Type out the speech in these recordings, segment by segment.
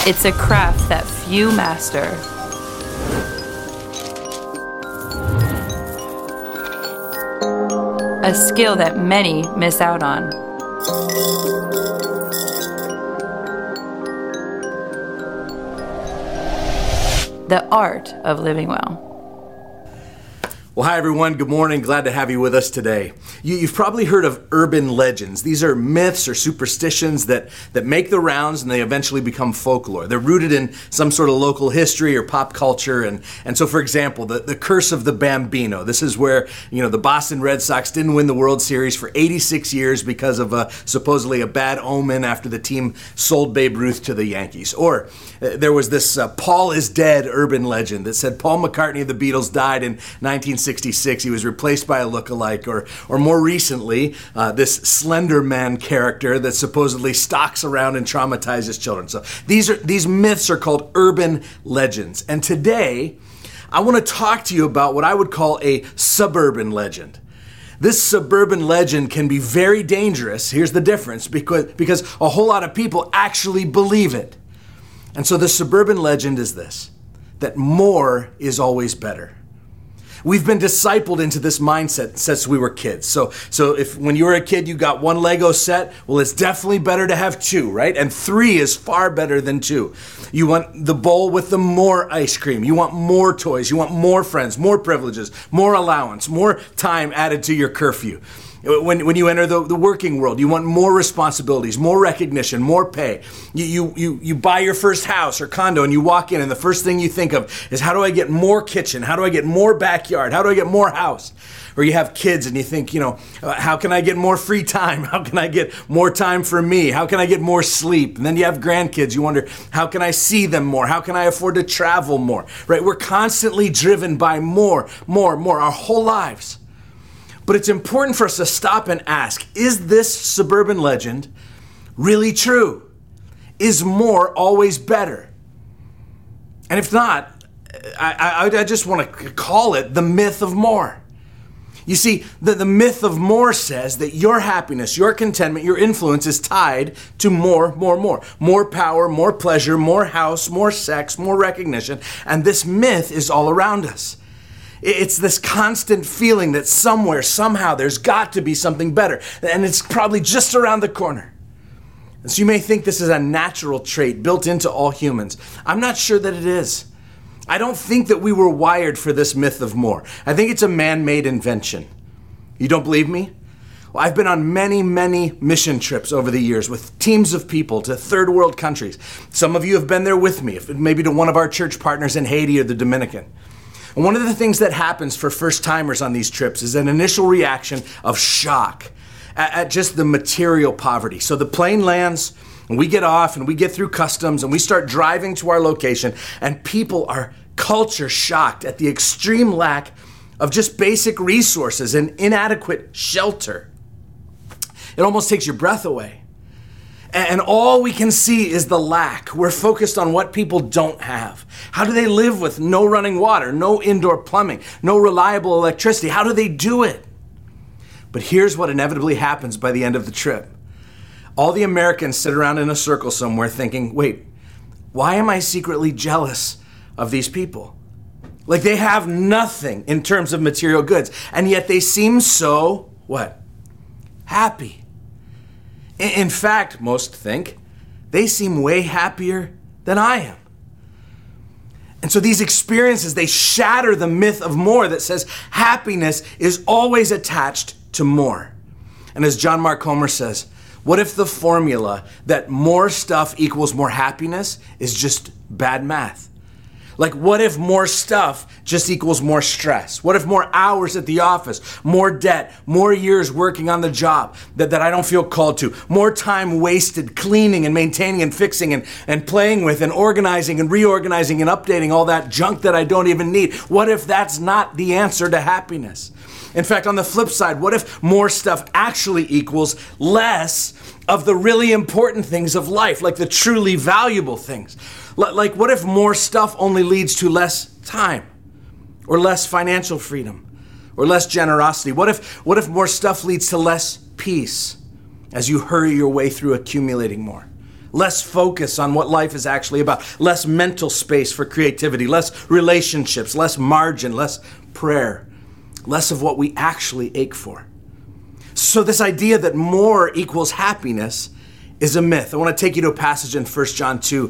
It's a craft that few master. A skill that many miss out on. The art of living well. Well, hi everyone. Good morning. Glad to have you with us today. You've probably heard of urban legends. These are myths or superstitions that make the rounds and they eventually become folklore. They're rooted in some sort of local history or pop culture. And so, for example, the curse of the Bambino. This is where, the Boston Red Sox didn't win the World Series for 86 years because of supposedly a bad omen after the team sold Babe Ruth to the Yankees. Or there was this Paul is dead urban legend that said Paul McCartney of the Beatles died in 1966. He was replaced by a lookalike, or more recently, this Slender Man character that supposedly stalks around and traumatizes children. So these myths are called urban legends. And today, I want to talk to you about what I would call a suburban legend. This suburban legend can be very dangerous. Here's the difference, because a whole lot of people actually believe it. And so the suburban legend is this, that more is always better. We've been discipled into this mindset since we were kids. So if when you were a kid, you got one Lego set, well, it's definitely better to have two, right? And three is far better than two. You want the bowl with the more ice cream. You want more toys. You want more friends, more privileges, more allowance, more time added to your curfew. When you enter the working world, you want more responsibilities, more recognition, more pay. You buy your first house or condo and you walk in and the first thing you think of is, how do I get more kitchen? How do I get more backyard? How do I get more house? Or you have kids and you think, how can I get more free time? How can I get more time for me? How can I get more sleep? And then you have grandkids. You wonder, how can I see them more? How can I afford to travel more? Right? We're constantly driven by more, our whole lives. But it's important for us to stop and ask, is this suburban legend really true? Is more always better? And if not, I just want to call it the myth of more. You see, the myth of more says that your happiness, your contentment, your influence is tied to more. More power, more pleasure, more house, more sex, more recognition. And this myth is all around us. It's this constant feeling that somewhere, somehow, there's got to be something better. And it's probably just around the corner. And so you may think this is a natural trait built into all humans. I'm not sure that it is. I don't think that we were wired for this myth of more. I think it's a man-made invention. You don't believe me? Well, I've been on many mission trips over the years with teams of people to third world countries. Some of you have been there with me, maybe to one of our church partners in Haiti or the Dominican. And one of the things that happens for first-timers on these trips is an initial reaction of shock at just the material poverty. So the plane lands, and we get off, and we get through customs, and we start driving to our location, and people are culture shocked at the extreme lack of just basic resources and inadequate shelter. It almost takes your breath away. And all we can see is the lack. We're focused on what people don't have. How do they live with no running water, no indoor plumbing, no reliable electricity? How do they do it? But here's what inevitably happens by the end of the trip. All the Americans sit around in a circle somewhere thinking, wait, why am I secretly jealous of these people? Like, they have nothing in terms of material goods, and yet they seem so, what? Happy. In fact, most think, they seem way happier than I am. And so these experiences, they shatter the myth of more that says happiness is always attached to more. And as John Mark Comer says, what if the formula that more stuff equals more happiness is just bad math? Like, what if more stuff just equals more stress? What if more hours at the office, more debt, more years working on the job that I don't feel called to, more time wasted cleaning and maintaining and fixing and playing with and organizing and reorganizing and updating all that junk that I don't even need? What if that's not the answer to happiness? In fact, on the flip side, what if more stuff actually equals less of the really important things of life, like the truly valuable things? Like, what if more stuff only leads to less time or less financial freedom or less generosity? What if more stuff leads to less peace as you hurry your way through accumulating more? less focus on what life is actually about, less mental space for creativity, less relationships, less margin, less prayer, less of what we actually ache for. So this idea that more equals happiness is a myth. I want to take you to a passage in 1 John 2,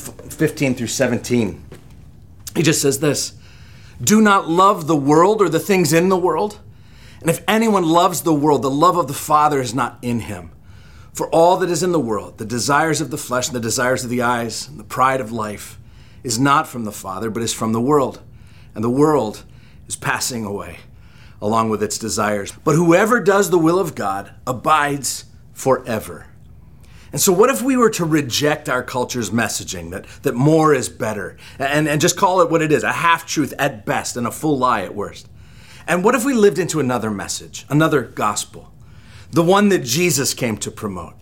15 through 17. He just says this, "Do not love the world or the things in the world. And if anyone loves the world, the love of the Father is not in him. For all that is in the world, the desires of the flesh and the desires of the eyes and the pride of life, is not from the Father, but is from the world. And the world is passing away, along with its desires. But whoever does the will of God abides forever." And so what if we were to reject our culture's messaging that more is better and just call it what it is, a half-truth at best and a full lie at worst? And what if we lived into another message, another gospel, the one that Jesus came to promote?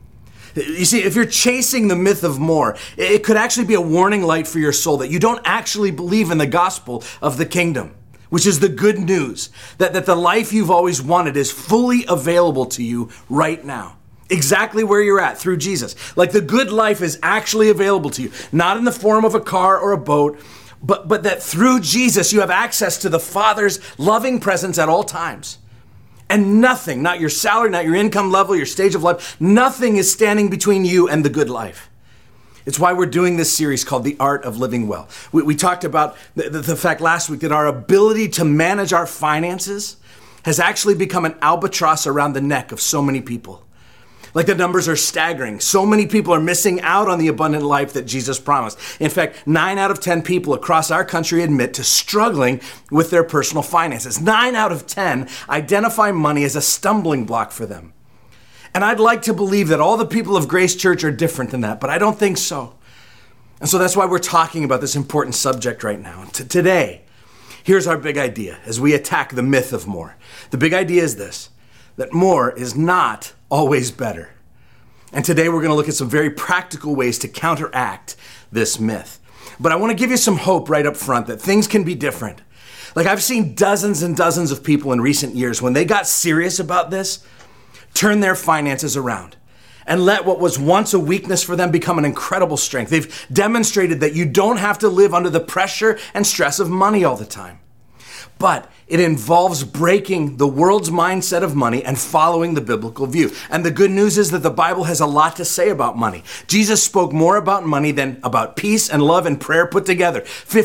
You see, if you're chasing the myth of more, it could actually be a warning light for your soul that you don't actually believe in the gospel of the kingdom, which is the good news that the life you've always wanted is fully available to you right now. Exactly where you're at through Jesus. Like the good life is actually available to you, not in the form of a car or a boat, but that through Jesus you have access to the Father's loving presence at all times. And nothing, not your salary, not your income level, your stage of life, nothing is standing between you and the good life. It's why we're doing this series called The Art of Living Well. We talked about the fact last week that our ability to manage our finances has actually become an albatross around the neck of so many people. Like the numbers are staggering. So many people are missing out on the abundant life that Jesus promised. In fact, 9 out of 10 people across our country admit to struggling with their personal finances. 9 out of 10 identify money as a stumbling block for them. And I'd like to believe that all the people of Grace Church are different than that, but I don't think so. And so that's why we're talking about this important subject right now. Today, here's our big idea as we attack the myth of more. The big idea is this, that more is not always better. And today we're going to look at some very practical ways to counteract this myth. But I want to give you some hope right up front that things can be different. Like I've seen dozens and dozens of people in recent years, when they got serious about this, turn their finances around and let what was once a weakness for them become an incredible strength. They've demonstrated that you don't have to live under the pressure and stress of money all the time. But it involves breaking the world's mindset of money and following the biblical view. And the good news is that the Bible has a lot to say about money. Jesus spoke more about money than about peace and love and prayer put together.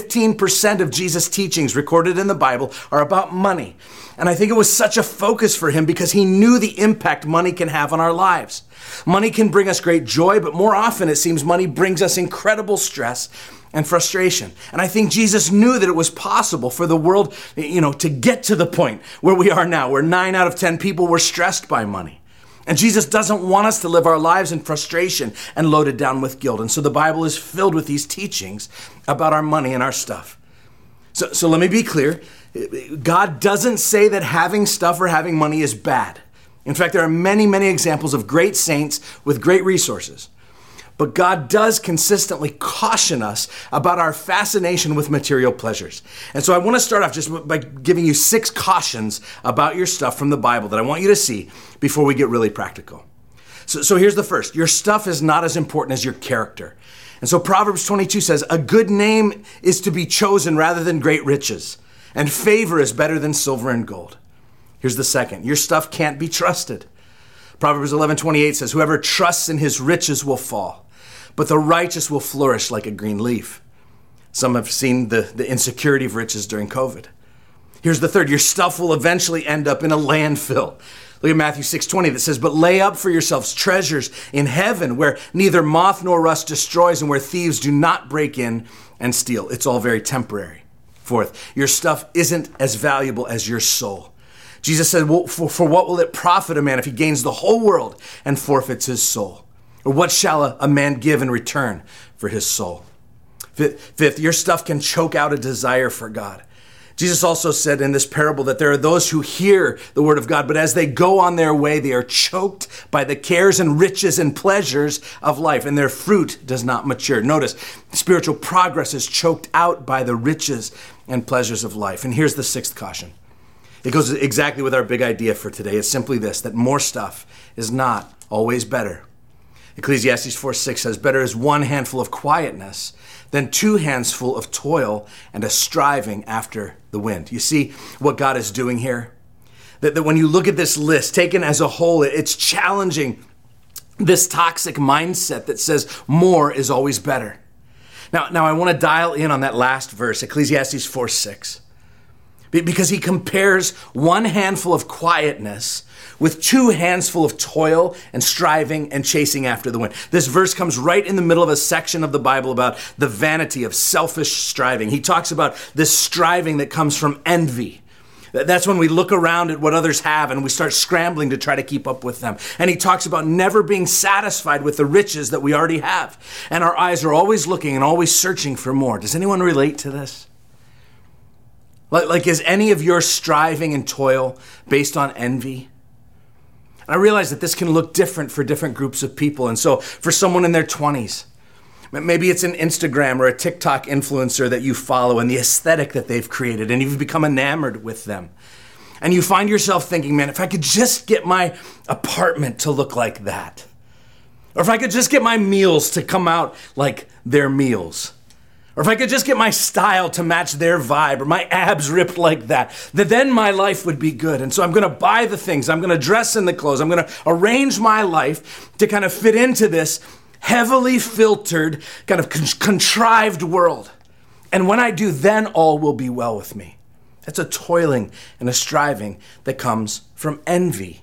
15% of Jesus' teachings recorded in the Bible are about money. And I think it was such a focus for him because he knew the impact money can have on our lives. Money can bring us great joy, but more often it seems money brings us incredible stress and frustration. And I think Jesus knew that it was possible for the world, to get to the point where we are now, where 9 out of 10 people were stressed by money. And Jesus doesn't want us to live our lives in frustration and loaded down with guilt. And so the Bible is filled with these teachings about our money and our stuff. So let me be clear. God doesn't say that having stuff or having money is bad. In fact, there are many, many examples of great saints with great resources. But God does consistently caution us about our fascination with material pleasures. And so I want to start off just by giving you 6 cautions about your stuff from the Bible that I want you to see before we get really practical. So here's the first. Your stuff is not as important as your character. And so Proverbs 22 says, "A good name is to be chosen rather than great riches, and favor is better than silver and gold." Here's the second. Your stuff can't be trusted. Proverbs 11:28 says, "Whoever trusts in his riches will fall, but the righteous will flourish like a green leaf." Some have seen the insecurity of riches during COVID. Here's the third. Your stuff will eventually end up in a landfill. Look at Matthew 6:20 that says, "But lay up for yourselves treasures in heaven where neither moth nor rust destroys and where thieves do not break in and steal." It's all very temporary. Fourth, your stuff isn't as valuable as your soul. Jesus said, "Well, for what will it profit a man if he gains the whole world and forfeits his soul? Or what shall a man give in return for his soul?" Fifth, your stuff can choke out a desire for God. Jesus also said in this parable that there are those who hear the word of God, but as they go on their way, they are choked by the cares and riches and pleasures of life, and their fruit does not mature. Notice, spiritual progress is choked out by the riches and pleasures of life. And here's the 6th caution. It goes exactly with our big idea for today. It's simply this, that more stuff is not always better. Ecclesiastes 4:6 says, better is one handful of quietness than two hands full of toil and a striving after the wind. You see what God is doing here? That when you look at this list, taken as a whole, it's challenging this toxic mindset that says more is always better. Now I want to dial in on that last verse, Ecclesiastes 4:6, because he compares one handful of quietness with two hands full of toil and striving and chasing after the wind. This verse comes right in the middle of a section of the Bible about the vanity of selfish striving. He talks about this striving that comes from envy. That's when we look around at what others have and we start scrambling to try to keep up with them. And he talks about never being satisfied with the riches that we already have. And our eyes are always looking and always searching for more. Does anyone relate to this? Like is any of your striving and toil based on envy? And I realize that this can look different for different groups of people. And so for someone in their 20s, maybe it's an Instagram or a TikTok influencer that you follow and the aesthetic that they've created, and you've become enamored with them. And you find yourself thinking, man, if I could just get my apartment to look like that, or if I could just get my meals to come out like their meals, or if I could just get my style to match their vibe, or my abs ripped like that, then my life would be good. And so I'm going to buy the things, I'm going to dress in the clothes, I'm going to arrange my life to kind of fit into this heavily filtered, kind of contrived world. And when I do, then all will be well with me. That's a toiling and a striving that comes from envy.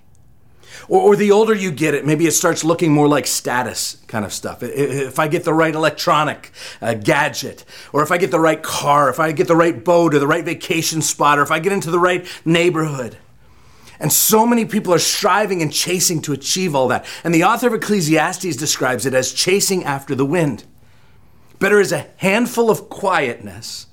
Or the older you get it, maybe it starts looking more like status kind of stuff. If I get the right electronic gadget, or if I get the right car, if I get the right boat or the right vacation spot, or if I get into the right neighborhood. And so many people are striving and chasing to achieve all that. And the author of Ecclesiastes describes it as chasing after the wind. Better is a handful of quietness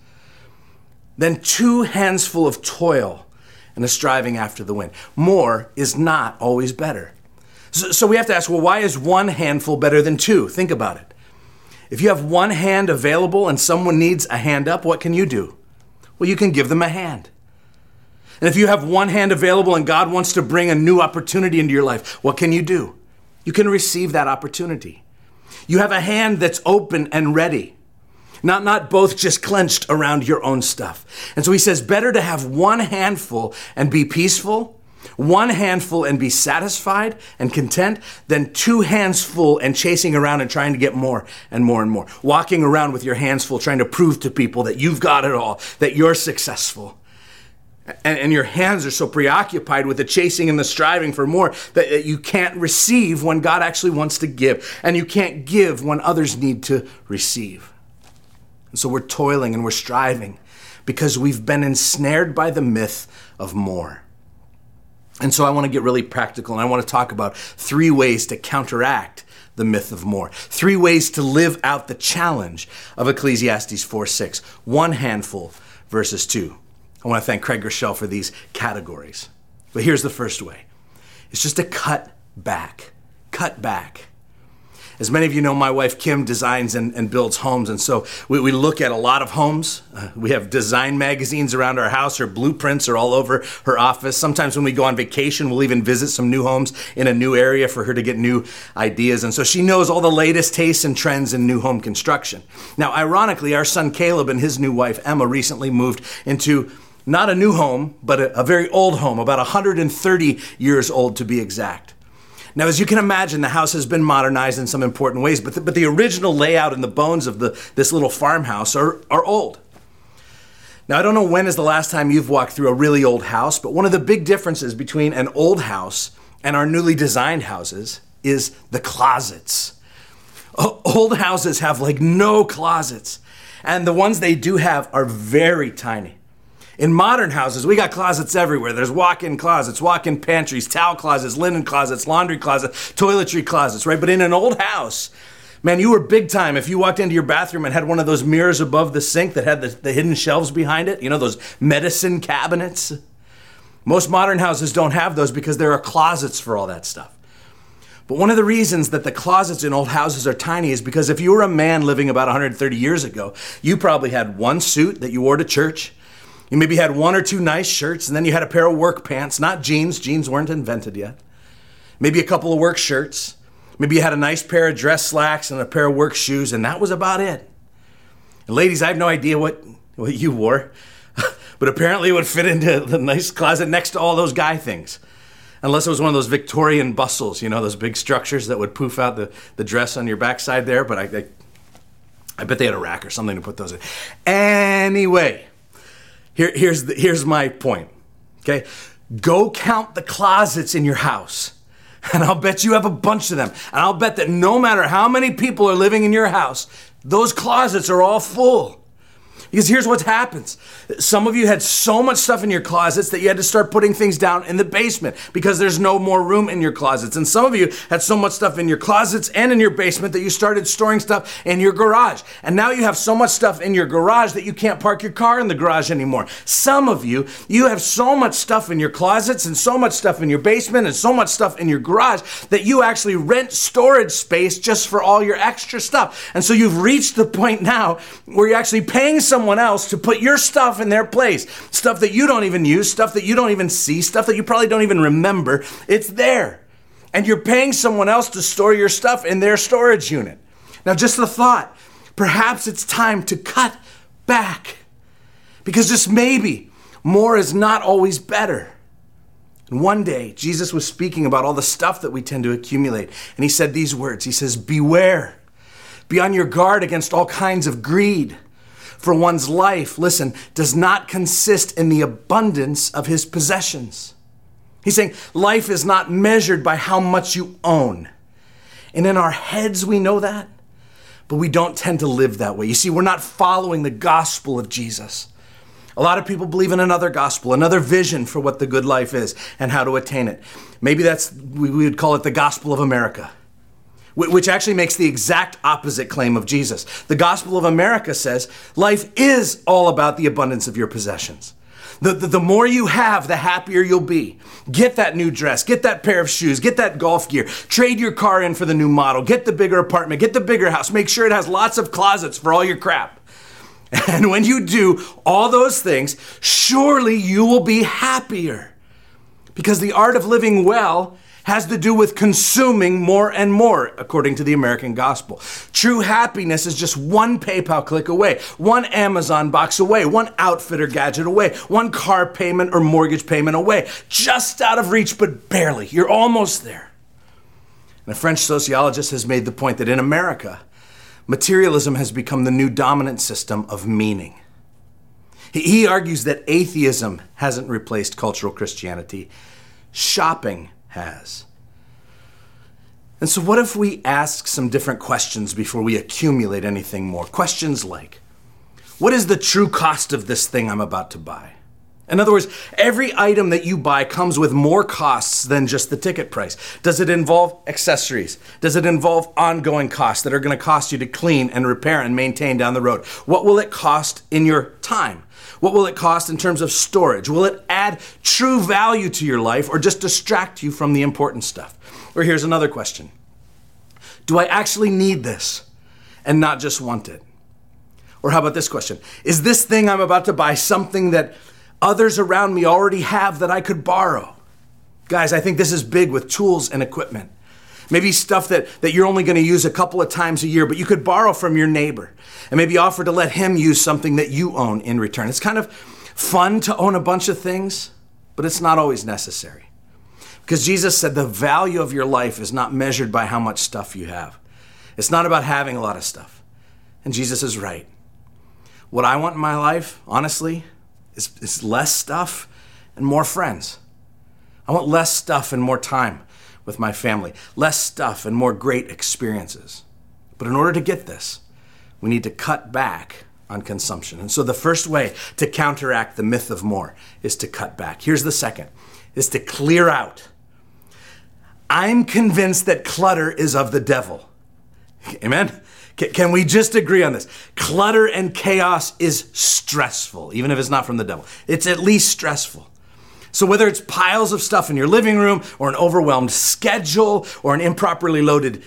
than two hands full of toil and a striving after the wind. More is not always better. So we have to ask, well, why is one handful better than two? Think about it. If you have one hand available and someone needs a hand up, what can you do? Well, you can give them a hand. And if you have one hand available and God wants to bring a new opportunity into your life, what can you do? You can receive that opportunity. You have a hand that's open and ready, not both just clenched around your own stuff. And so he says, better to have one handful and be peaceful, one handful and be satisfied and content, than two hands full and chasing around and trying to get more and more and more. Walking around with your hands full, trying to prove to people that you've got it all, that you're successful. And your hands are so preoccupied with the chasing and the striving for more that you can't receive when God actually wants to give. And you can't give when others need to receive. And so we're toiling and we're striving because we've been ensnared by the myth of more. And so I want to get really practical, and I want to talk about 3 ways to counteract the myth of more. 3 ways to live out the challenge of Ecclesiastes 4:6. One handful versus 2. I want to thank Craig Rochelle for these categories. But here's the first way. It's just to cut back. Cut back. As many of you know, my wife Kim designs and builds homes, and so we look at a lot of homes. We have design magazines around our house. Her blueprints are all over her office. Sometimes when we go on vacation, we'll even visit some new homes in a new area for her to get new ideas. And so she knows all the latest tastes and trends in new home construction. Now, ironically, our son Caleb and his new wife Emma recently moved into not a new home, but a very old home, about 130 years old to be exact. Now, as you can imagine, the house has been modernized in some important ways, but the original layout and the bones of this little farmhouse are old. Now, I don't know when is the last time you've walked through a really old house, but one of the big differences between an old house and our newly designed houses is the closets. Old houses have like no closets, and the ones they do have are very tiny. In modern houses, we got closets everywhere. There's walk-in closets, walk-in pantries, towel closets, linen closets, laundry closets, toiletry closets, right? But in an old house, man, you were big time if you walked into your bathroom and had one of those mirrors above the sink that had the hidden shelves behind it, you know, those medicine cabinets. Most modern houses don't have those because there are closets for all that stuff. But one of the reasons that the closets in old houses are tiny is because if you were a man living about 130 years ago, you probably had one suit that you wore to church. You maybe had 1 or 2 nice shirts, and then you had a pair of work pants, not jeans. Jeans weren't invented yet. Maybe a couple of work shirts. Maybe you had a nice pair of dress slacks and a pair of work shoes, and that was about it. And ladies, I have no idea what you wore, but apparently it would fit into the nice closet next to all those guy things. Unless it was one of those Victorian bustles, those big structures that would poof out the dress on your backside there, but I bet they had a rack or something to put those in. Anyway, here's my point, okay? Go count the closets in your house, and I'll bet you have a bunch of them. And I'll bet that no matter how many people are living in your house, those closets are all full. Because here's what happens. Some of you had so much stuff in your closets that you had to start putting things down in the basement because there's no more room in your closets. And some of you had so much stuff in your closets and in your basement that you started storing stuff in your garage. And now you have so much stuff in your garage that you can't park your car in the garage anymore. Some of you have so much stuff in your closets and so much stuff in your basement and so much stuff in your garage that you actually rent storage space just for all your extra stuff. And so you've reached the point now where you're actually paying someone else to put your stuff in their place. Stuff that you don't even use, stuff that you don't even see, stuff that you probably don't even remember. It's there. And you're paying someone else to store your stuff in their storage unit. Now, just a thought. Perhaps it's time to cut back. Because just maybe, more is not always better. And one day, Jesus was speaking about all the stuff that we tend to accumulate. And he said these words. He says, beware. Be on your guard against all kinds of greed. For one's life, listen, does not consist in the abundance of his possessions. He's saying life is not measured by how much you own. And in our heads, we know that, but we don't tend to live that way. You see, we're not following the gospel of Jesus. A lot of people believe in another gospel, another vision for what the good life is and how to attain it. Maybe we would call it the gospel of America, which actually makes the exact opposite claim of Jesus. The gospel of America says life is all about the abundance of your possessions. The more you have, the happier you'll be. Get that new dress, get that pair of shoes, get that golf gear, trade your car in for the new model, get the bigger apartment, get the bigger house, make sure it has lots of closets for all your crap. And when you do all those things, surely you will be happier. Because the art of living well has to do with consuming more and more, according to the American gospel. True happiness is just one PayPal click away, one Amazon box away, one outfitter gadget away, one car payment or mortgage payment away. Just out of reach, but barely. You're almost there. And a French sociologist has made the point that in America, materialism has become the new dominant system of meaning. He argues that atheism hasn't replaced cultural Christianity. Shopping has. And so what if we ask some different questions before we accumulate anything more? Questions like, what is the true cost of this thing I'm about to buy? In other words, every item that you buy comes with more costs than just the ticket price. Does it involve accessories? Does it involve ongoing costs that are going to cost you to clean and repair and maintain down the road? What will it cost in your time? What will it cost in terms of storage? Will it add true value to your life or just distract you from the important stuff? Or here's another question. Do I actually need this and not just want it? Or how about this question? Is this thing I'm about to buy something that others around me already have that I could borrow? Guys, I think this is big with tools and equipment. Maybe stuff that you're only going to use a couple of times a year, but you could borrow from your neighbor and maybe offer to let him use something that you own in return. It's kind of fun to own a bunch of things, but it's not always necessary. Because Jesus said the value of your life is not measured by how much stuff you have. It's not about having a lot of stuff. And Jesus is right. What I want in my life, honestly, is less stuff and more friends. I want less stuff and more time with my family, less stuff and more great experiences. But in order to get this, we need to cut back on consumption. And so the first way to counteract the myth of more is to cut back. Here's the second, is to clear out. I'm convinced that clutter is of the devil. Amen? Can we just agree on this? Clutter and chaos is stressful, even if it's not from the devil. It's at least stressful. So whether it's piles of stuff in your living room or an overwhelmed schedule or an improperly loaded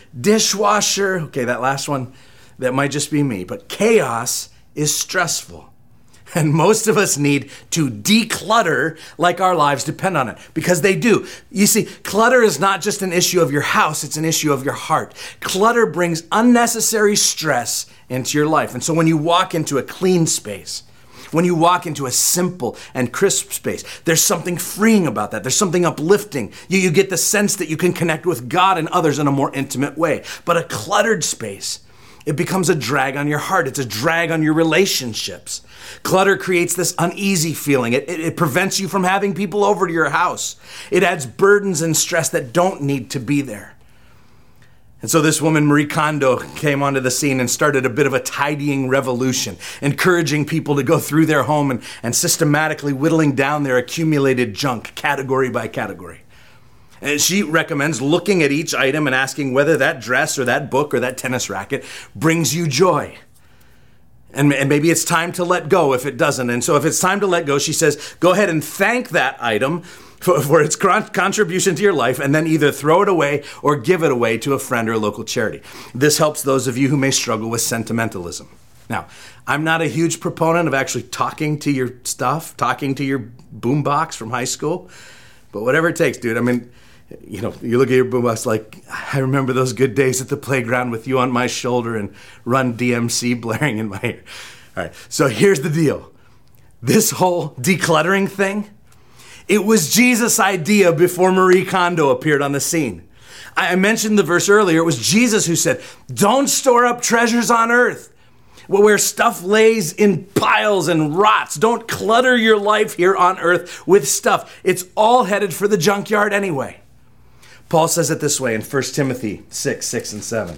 dishwasher, okay, that last one, that might just be me, but chaos is stressful. And most of us need to declutter like our lives depend on it, because they do. You see, clutter is not just an issue of your house, it's an issue of your heart. Clutter brings unnecessary stress into your life. And so when you walk into a clean space, when you walk into a simple and crisp space, there's something freeing about that. There's something uplifting. You get the sense that you can connect with God and others in a more intimate way. But a cluttered space, it becomes a drag on your heart. It's a drag on your relationships. Clutter creates this uneasy feeling. It prevents you from having people over to your house. It adds burdens and stress that don't need to be there. And so this woman, Marie Kondo, came onto the scene and started a bit of a tidying revolution, encouraging people to go through their home and systematically whittling down their accumulated junk category by category. And she recommends looking at each item and asking whether that dress or that book or that tennis racket brings you joy. And maybe it's time to let go if it doesn't. And so if it's time to let go, she says, go ahead and thank that item for its contribution to your life, and then either throw it away or give it away to a friend or a local charity. This helps those of you who may struggle with sentimentalism. Now, I'm not a huge proponent of actually talking to your stuff, talking to your boombox from high school, but whatever it takes, dude. I mean, you look at your boombox like, I remember those good days at the playground with you on my shoulder and Run DMC blaring in my ear. All right, so here's the deal. This whole decluttering thing, it was Jesus' idea before Marie Kondo appeared on the scene. I mentioned the verse earlier. It was Jesus who said, don't store up treasures on earth where stuff lays in piles and rots. Don't clutter your life here on earth with stuff. It's all headed for the junkyard anyway. Paul says it this way in 1 Timothy 6 and 7.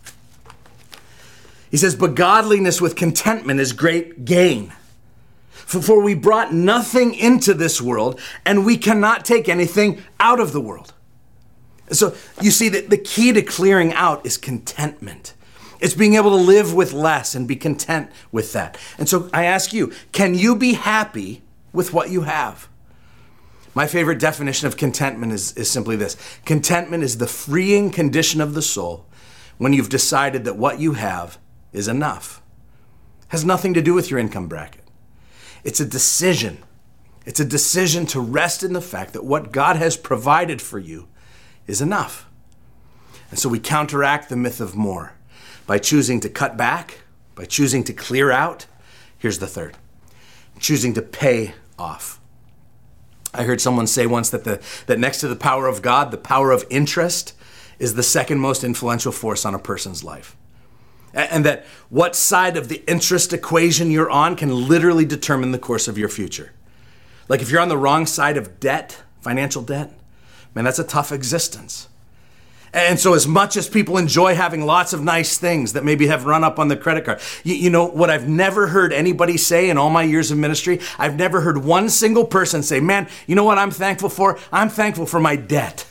He says, but godliness with contentment is great gain. For we brought nothing into this world, and we cannot take anything out of the world. So you see that the key to clearing out is contentment. It's being able to live with less and be content with that. And so I ask you, can you be happy with what you have? My favorite definition of contentment is simply this. Contentment is the freeing condition of the soul when you've decided that what you have is enough. It has nothing to do with your income bracket. It's a decision. It's a decision to rest in the fact that what God has provided for you is enough. And so we counteract the myth of more by choosing to cut back, by choosing to clear out. Here's the third, choosing to pay off. I heard someone say once that next to the power of God, the power of interest is the second most influential force on a person's life. And that what side of the interest equation you're on can literally determine the course of your future. Like if you're on the wrong side of debt, financial debt, man, that's a tough existence. And so as much as people enjoy having lots of nice things that maybe have run up on the credit card, you know what I've never heard anybody say in all my years of ministry? I've never heard one single person say, man, you know what I'm thankful for? I'm thankful for my debt.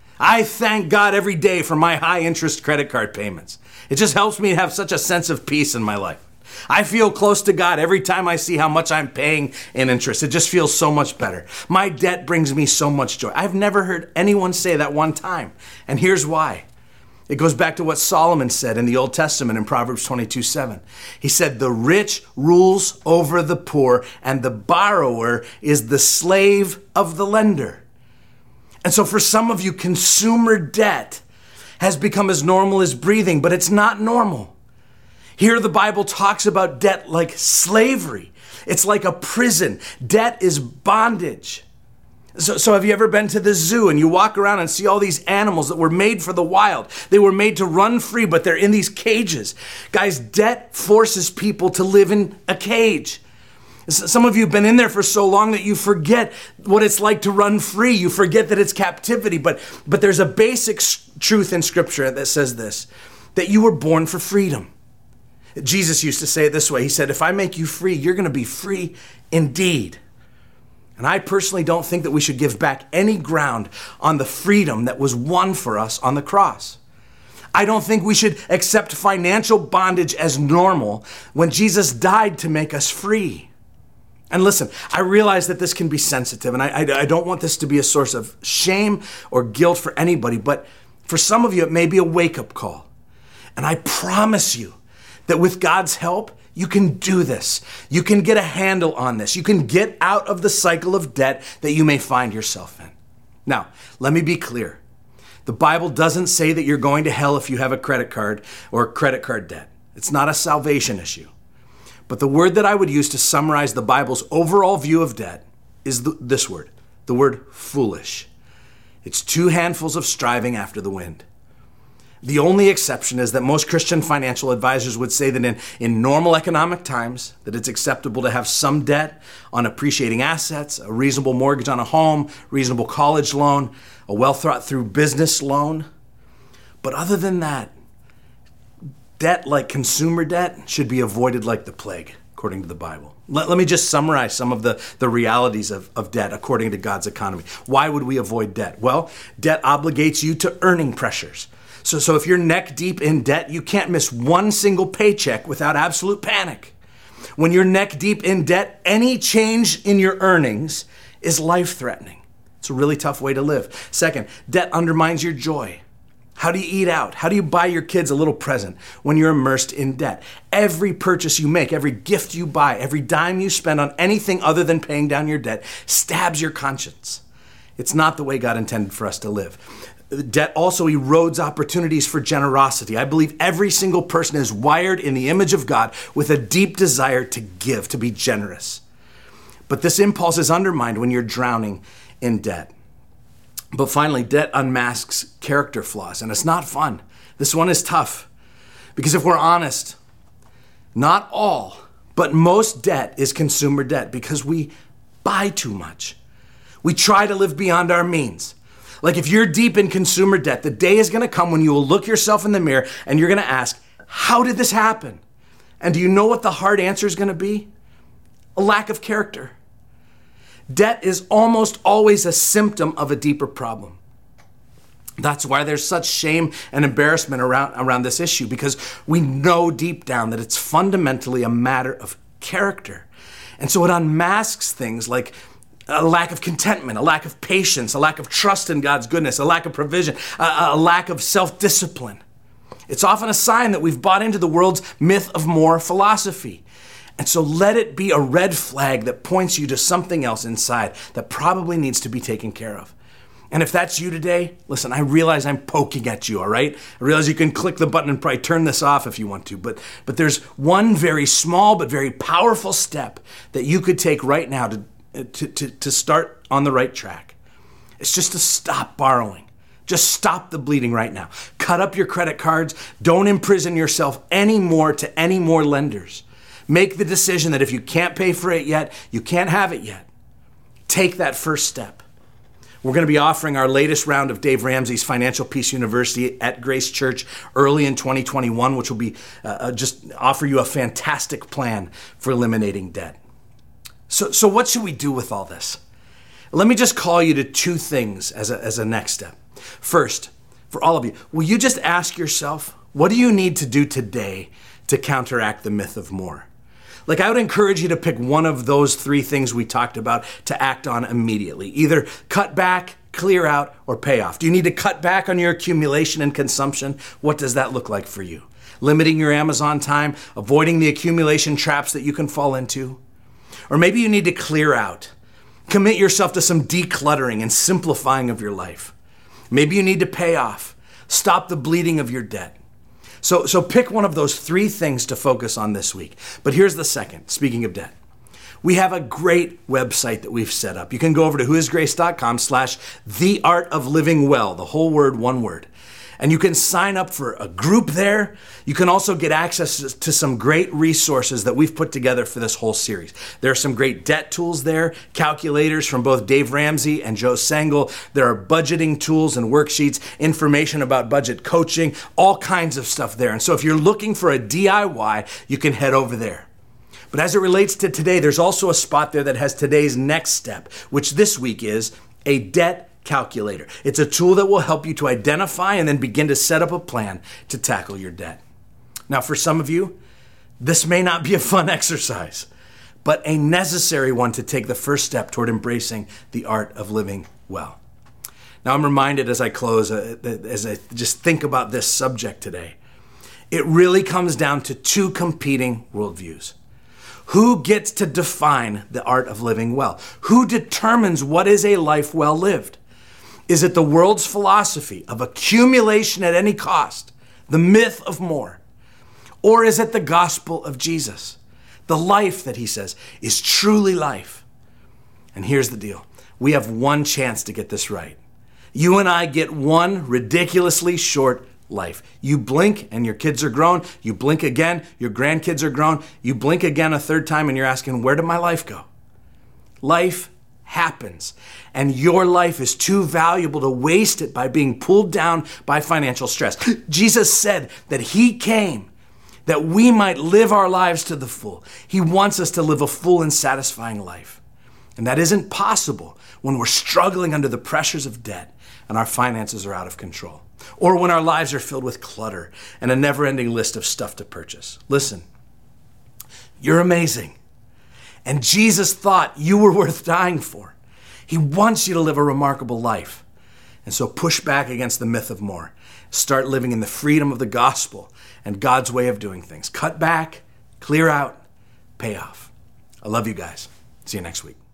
I thank God every day for my high interest credit card payments. It just helps me have such a sense of peace in my life. I feel close to God every time I see how much I'm paying in interest. It just feels so much better. My debt brings me so much joy. I've never heard anyone say that one time. And here's why. It goes back to what Solomon said in the Old Testament in Proverbs 22:7. He said, the rich rules over the poor, and the borrower is the slave of the lender. And so for some of you, consumer debt has become as normal as breathing, but it's not normal. Here the Bible talks about debt like slavery. It's like a prison. Debt is bondage. So have you ever been to the zoo and you walk around and see all these animals that were made for the wild? They were made to run free, but they're in these cages. Guys, debt forces people to live in a cage. Some of you have been in there for so long that you forget what it's like to run free. You forget that it's captivity. But there's a basic truth in Scripture that says this, that you were born for freedom. Jesus used to say it this way. He said, if I make you free, you're going to be free indeed. And I personally don't think that we should give back any ground on the freedom that was won for us on the cross. I don't think we should accept financial bondage as normal when Jesus died to make us free. And listen, I realize that this can be sensitive, and I don't want this to be a source of shame or guilt for anybody, but for some of you, it may be a wake-up call. And I promise you that with God's help, You can do this. You can get a handle on this. You can get out of the cycle of debt that you may find yourself in. Now, let me be clear. The Bible doesn't say that you're going to hell if you have a credit card or credit card debt. It's not a salvation issue. But the word that I would use to summarize the Bible's overall view of debt is this word, the word foolish. It's 2 handfuls of striving after the wind. The only exception is that most Christian financial advisors would say that in normal economic times, that it's acceptable to have some debt on appreciating assets, a reasonable mortgage on a home, reasonable college loan, a well-thought-through business loan. But other than that, debt like consumer debt should be avoided like the plague, according to the Bible. Let me just summarize some of the realities of debt according to God's economy. Why would we avoid debt? Well, debt obligates you to earning pressures. So if you're neck deep in debt, you can't miss one single paycheck without absolute panic. When you're neck deep in debt, any change in your earnings is life-threatening. It's a really tough way to live. Second, debt undermines your joy. How do you eat out? How do you buy your kids a little present when you're immersed in debt? Every purchase you make, every gift you buy, every dime you spend on anything other than paying down your debt stabs your conscience. It's not the way God intended for us to live. Debt also erodes opportunities for generosity. I believe every single person is wired in the image of God with a deep desire to give, to be generous. But this impulse is undermined when you're drowning in debt. But finally, debt unmasks character flaws, and it's not fun. This one is tough because if we're honest, not all, but most debt is consumer debt because we buy too much. We try to live beyond our means. Like if you're deep in consumer debt, the day is going to come when you will look yourself in the mirror and you're going to ask, how did this happen? And do you know what the hard answer is going to be? A lack of character. Debt is almost always a symptom of a deeper problem. That's why there's such shame and embarrassment around this issue, because we know deep down that it's fundamentally a matter of character. And so it unmasks things like a lack of contentment, a lack of patience, a lack of trust in God's goodness, a lack of provision, a lack of self-discipline. It's often a sign that we've bought into the world's myth of more philosophy. And so let it be a red flag that points you to something else inside that probably needs to be taken care of. And if that's you today, listen, I realize I'm poking at you, all right? I realize you can click the button and probably turn this off if you want to, but there's one very small but very powerful step that you could take right now to start on the right track. It's just to stop borrowing. Just stop the bleeding right now. Cut up your credit cards. Don't imprison yourself anymore to any more lenders. Make the decision that if you can't pay for it yet, you can't have it yet. Take that first step. We're going to be offering our latest round of Dave Ramsey's Financial Peace University at Grace Church early in 2021, which will be just offer you a fantastic plan for eliminating debt. So what should we do with all this? Let me just call you to 2 things as a next step. First, for all of you, will you just ask yourself, what do you need to do today to counteract the myth of more? Like, I would encourage you to pick one of those 3 things we talked about to act on immediately. Either cut back, clear out, or pay off. Do you need to cut back on your accumulation and consumption? What does that look like for you? Limiting your Amazon time, avoiding the accumulation traps that you can fall into? Or maybe you need to clear out. Commit yourself to some decluttering and simplifying of your life. Maybe you need to pay off. Stop the bleeding of your debt. So pick one of those 3 things to focus on this week. But here's the second, speaking of debt. We have a great website that we've set up. You can go over to whoisgrace.com/theartoflivingwell, the whole word, one word. And you can sign up for a group there. You can also get access to some great resources that we've put together for this whole series. There are some great debt tools there, calculators from both Dave Ramsey and Joe Sengel. There are budgeting tools and worksheets, information about budget coaching, all kinds of stuff there. And so if you're looking for a DIY, you can head over there. But as it relates to today, there's also a spot there that has today's next step, which this week is a debt calculator. It's a tool that will help you to identify and then begin to set up a plan to tackle your debt. Now, for some of you, this may not be a fun exercise, but a necessary one to take the first step toward embracing the art of living well. Now, I'm reminded as I close, as I just think about this subject today, It really comes down to two competing worldviews. Who gets to define the art of living well? Who determines what is a life well lived? Is it the world's philosophy of accumulation at any cost, the myth of more? Or is it the gospel of Jesus, the life that he says is truly life? And here's the deal. We have one chance to get this right. You and I get one ridiculously short life. You blink and your kids are grown. You blink again, your grandkids are grown. You blink again a third time and you're asking, where did my life go? Life happens, and your life is too valuable to waste it by being pulled down by financial stress. Jesus said that he came that we might live our lives to the full. He wants us to live a full and satisfying life. And that isn't possible when we're struggling under the pressures of debt and our finances are out of control, or when our lives are filled with clutter and a never-ending list of stuff to purchase. Listen, you're amazing. And Jesus thought you were worth dying for. He wants you to live a remarkable life. And so push back against the myth of more. Start living in the freedom of the gospel and God's way of doing things. Cut back, clear out, pay off. I love you guys. See you next week.